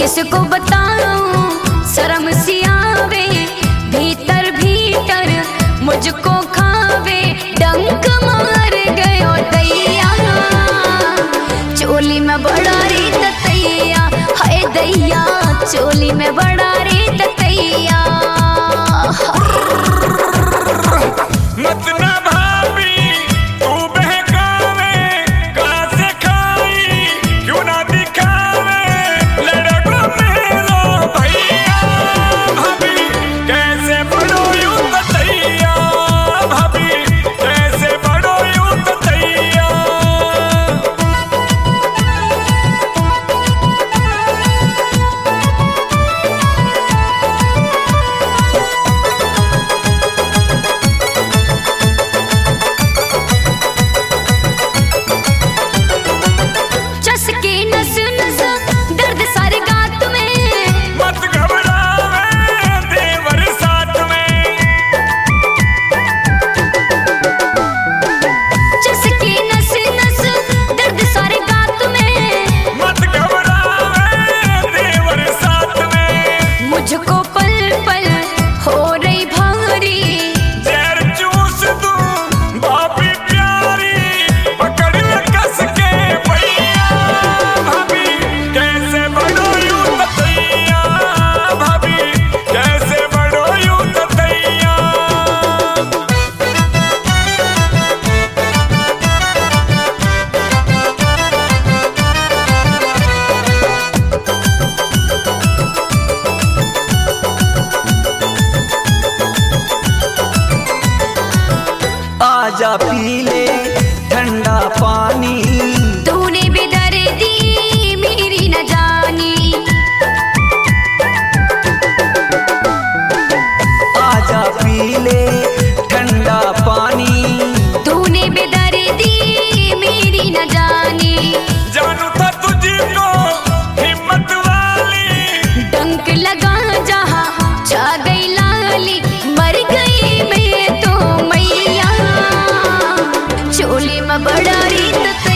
किसको बताऊं शर्म सी आवे, भीतर भीतर मुझको खावे, डंक मार गयो दैया, चोली में बड़ा रे ततैया, हाय दैया चोली में बड़ा रे ततैया। मत ना भाभी तू बहकावे, कहाँ से खाई क्यों ना दिखावे, लड़को मेरा भैया, भाभी कैसे बड़ो यूं ततैया, भाभी कैसे बड़ो यूं ततैया। चसके नस नस दर्द सारे गात में, मत घबरावे देवर साथ में, चसके नस नस दर्द सारे गात में, मत घबरावे देवर साथ में, मुझको पल पल हो रही भारी, जहर चूस दूं भाभी प्यारी, पकड़ ले कस के भैया, भाभी कैसे बड़ो यूं ततैया, भाभी कैसे बड़ो यूं ततैया। आजा पी ले ठंडा पानी, तूने भी दर्दी मेरी न जानी, आजा पी ले ठंडा पानी, तूने भी दर्दी मेरी न जानी, जानू था तुझको हिम्मत वाली, डंक लगा जहाँ जा गई लाली, मर गई मैं तो मैया, चोली में बड़ा रीत